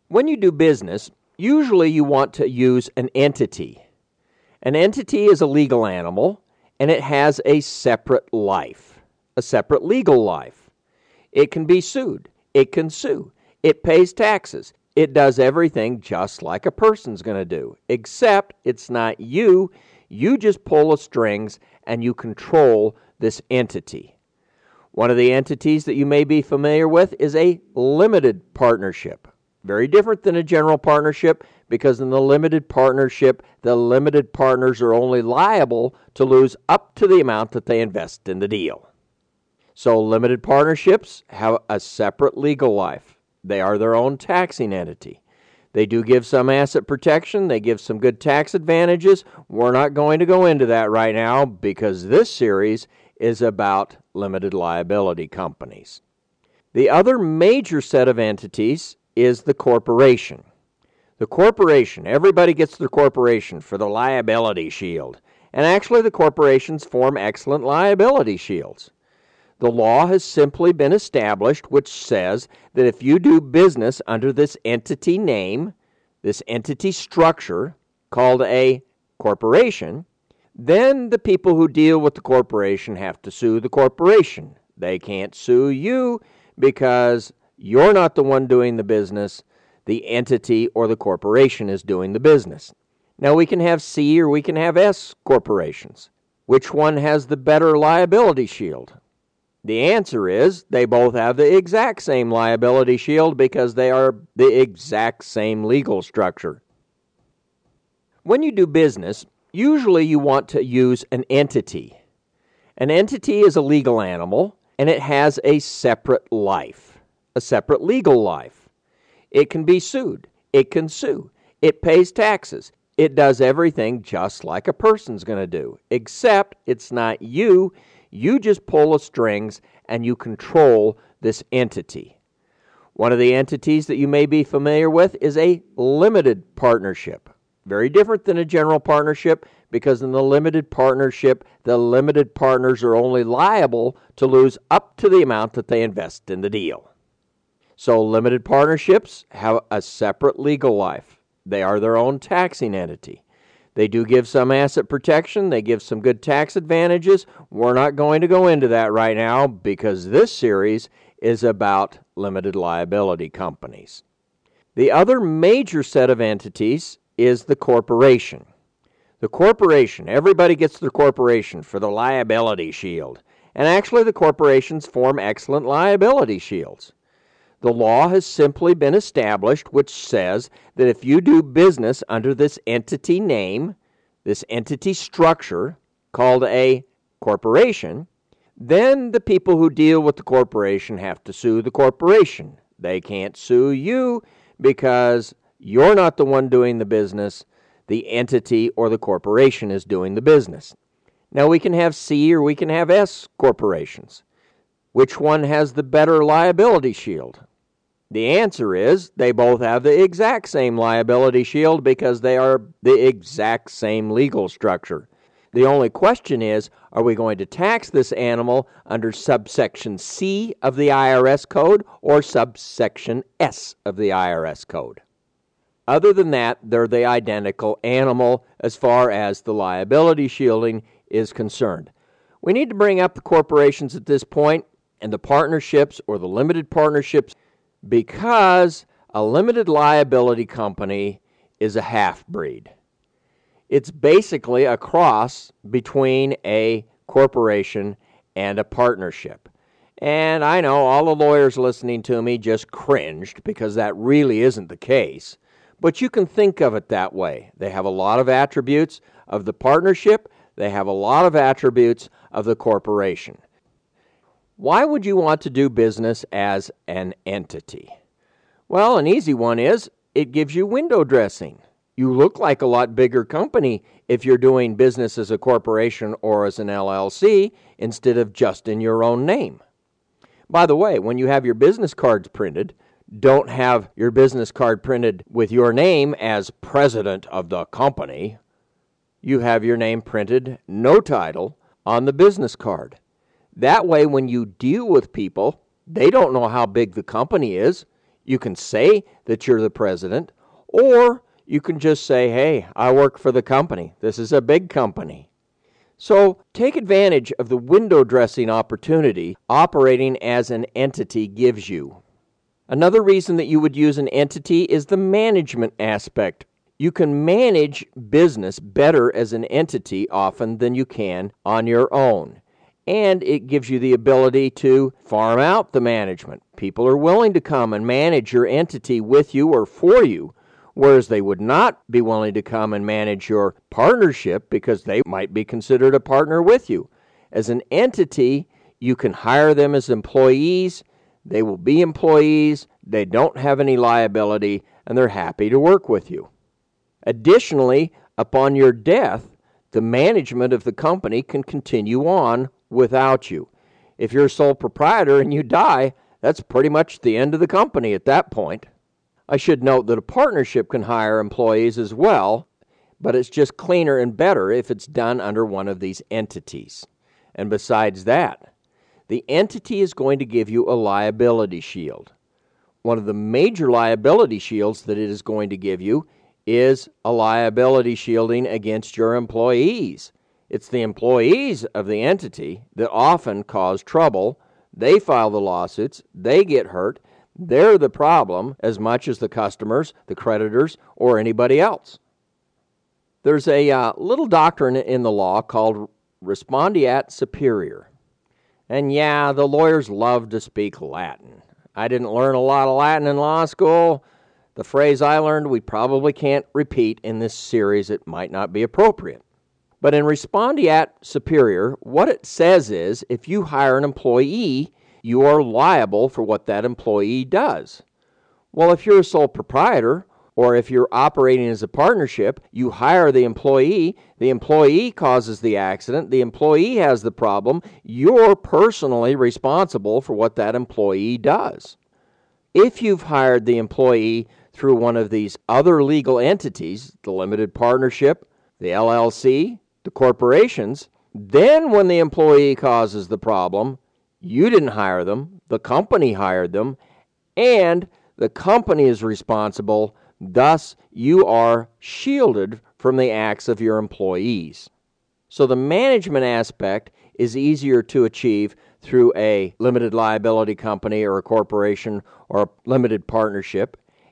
When you do business, usually you want to use an entity. An entity is a legal animal, and it has a separate life, a separate legal life. It can be sued. It can sue. It pays taxes. It does everything just like a person's going to do, except it's not you. You just pull the strings and you control this entity. One of the entities that you may be familiar with is a limited partnership. Very different than a general partnership, because in the limited partnership, the limited partners are only liable to lose up to the amount that they invest in the deal. So limited partnerships have a separate legal life. They are their own taxing entity. They do give some asset protection. They give some good tax advantages. We're not going to go into that right now because this series is about limited liability companies. The other major set of entities is the corporation. The corporation, everybody gets their corporation for the liability shield. And actually the corporations form excellent liability shields. The law has simply been established which says that if you do business under this entity name, this entity structure called a corporation, then the people who deal with the corporation have to sue the corporation. They can't sue you because you're not the one doing the business. The entity or the corporation is doing the business. Now we can have C or we can have S corporations. Which one has the better liability shield? The answer is they both have the exact same liability shield because they are the exact same legal structure. When you do business, usually you want to use an entity. An entity is a legal animal, and it has a separate life, a separate legal life. It can be sued. It can sue. It pays taxes. It does everything just like a person's going to do, except it's not you. You just pull the strings and you control this entity. One of the entities that you may be familiar with is a limited partnership. Very different than a general partnership, because in the limited partnership, the limited partners are only liable to lose up to the amount that they invest in the deal. So limited partnerships have a separate legal life. They are their own taxing entity. They do give some asset protection. They give some good tax advantages. We're not going to go into that right now because this series is about limited liability companies. The other major set of entities is the corporation. The corporation, everybody gets their corporation for the liability shield. And actually the corporations form excellent liability shields. The law has simply been established which says that if you do business under this entity name, this entity structure called a corporation, then the people who deal with the corporation have to sue the corporation. They can't sue you because you're not the one doing the business. The entity or the corporation is doing the business. Now we can have C or we can have S corporations. Which one has the better liability shield? The answer is they both have the exact same liability shield because they are the exact same legal structure. The only question is, are we going to tax this animal under subsection C of the IRS code or subsection S of the IRS code? Other than that, they're the identical animal as far as the liability shielding is concerned. We need to bring up the corporations at this point and the partnerships or the limited partnerships, because a limited liability company is a half-breed. It's basically a cross between a corporation and a partnership. And I know all the lawyers listening to me just cringed because that really isn't the case. But you can think of it that way. They have a lot of attributes of the partnership. They have a lot of attributes of the corporation. Why would you want to do business as an entity? Well, an easy one is it gives you window dressing. You look like a lot bigger company if you're doing business as a corporation or as an LLC instead of just in your own name. By the way, when you have your business cards printed, don't have your business card printed with your name as president of the company. You have your name printed, no title, on the business card. That way, when you deal with people, they don't know how big the company is. You can say that you're the president, or you can just say, hey, I work for the company. This is a big company. So take advantage of the window dressing opportunity operating as an entity gives you. Another reason that you would use an entity is the management aspect. You can manage business better as an entity often than you can on your own. And it gives you the ability to farm out the management. People are willing to come and manage your entity with you or for you, whereas they would not be willing to come and manage your partnership because they might be considered a partner with you. As an entity, you can hire them as employees. They will be employees. They don't have any liability, and they're happy to work with you. Additionally, upon your death, the management of the company can continue on without you. If you're a sole proprietor and you die, that's pretty much the end of the company at that point. I should note that a partnership can hire employees as well, but it's just cleaner and better if it's done under one of these entities. And besides that, the entity is going to give you a liability shield. One of the major liability shields that it is going to give you is a liability shielding against your employees. It's the employees of the entity that often cause trouble. They file the lawsuits, they get hurt, they're the problem as much as the customers, the creditors, or anybody else. There's a little doctrine in the law called respondeat superior. And yeah, the lawyers love to speak Latin. I didn't learn a lot of Latin in law school. The phrase I learned we probably can't repeat in this series. It might not be appropriate. But in respondeat superior, what it says is if you hire an employee, you are liable for what that employee does. Well, if you're a sole proprietor, or if you're operating as a partnership, you hire the employee causes the accident, the employee has the problem, you're personally responsible for what that employee does. If you've hired the employee through one of these other legal entities, the limited partnership, the LLC, the corporations, then when the employee causes the problem, you didn't hire them, the company hired them, and the company is responsible. Thus, you are shielded from the acts of your employees. So the management aspect is easier to achieve through a limited liability company or a corporation or a limited partnership,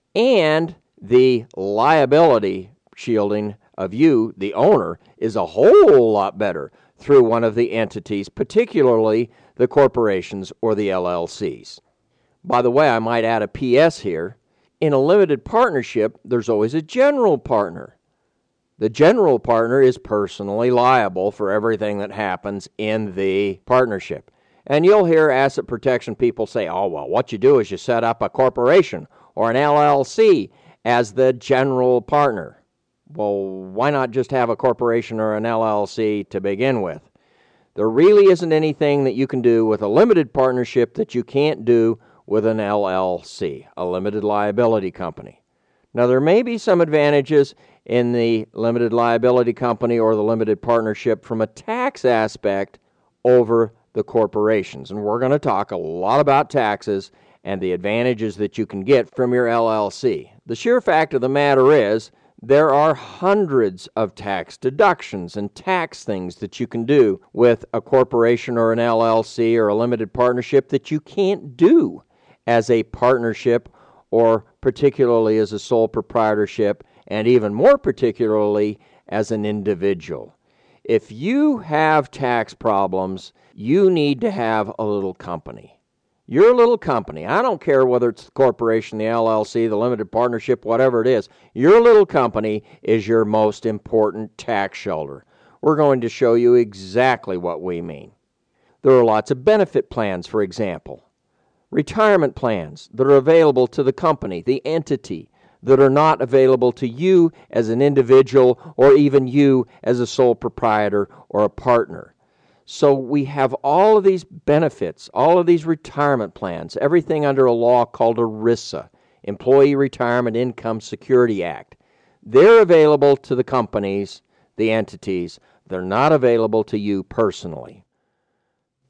and the liability shielding of you, the owner, is a whole lot better through one of the entities, particularly the corporations or the LLCs. By the way, I might add a PS here. In a limited partnership, there's always a general partner. The general partner is personally liable for everything that happens in the partnership. And you'll hear asset protection people say, oh, well, what you do is you set up a corporation or an LLC as the general partner. Well, why not just have a corporation or an LLC to begin with? There really isn't anything that you can do with a limited partnership that you can't do with an LLC, a limited liability company. Now, there may be some advantages in the limited liability company or the limited partnership from a tax aspect over the corporations. And we're going to talk a lot about taxes and the advantages that you can get from your LLC. The sheer fact of the matter is there are hundreds of tax deductions and tax things that you can do with a corporation or an LLC or a limited partnership that you can't do as a partnership or particularly as a sole proprietorship, and even more particularly as an individual. If you have tax problems, you need to have a little company. Your little company, I don't care whether it's the corporation, the LLC, the limited partnership, whatever it is, your little company is your most important tax shelter. We're going to show you exactly what we mean. There are lots of benefit plans, for example. Retirement plans that are available to the company, the entity, that are not available to you as an individual or even you as a sole proprietor or a partner. So we have all of these benefits, all of these retirement plans, everything under a law called ERISA, Employee Retirement Income Security Act. They're available to the companies, the entities. They're not available to you personally.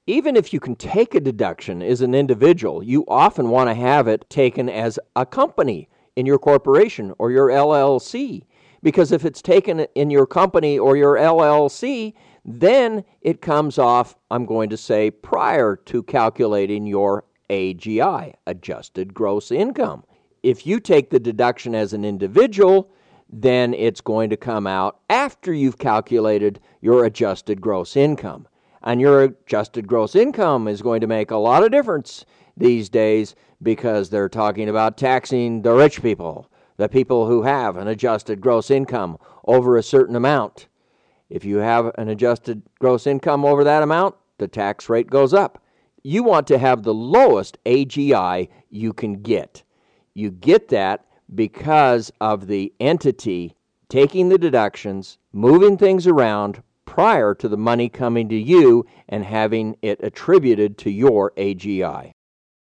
Even if you can take a deduction as an individual, you often want to have it taken as a company in your corporation or your LLC. Because if it's taken in your company or your LLC, then it comes off, I'm going to say, prior to calculating your AGI, adjusted gross income. If you take the deduction as an individual, then it's going to come out after you've calculated your adjusted gross income. And your adjusted gross income is going to make a lot of difference these days because they're talking about taxing the rich people, the people who have an adjusted gross income over a certain amount. If you have an adjusted gross income over that amount, the tax rate goes up. You want to have the lowest AGI you can get. You get that because of the entity taking the deductions, moving things around prior to the money coming to you and having it attributed to your AGI.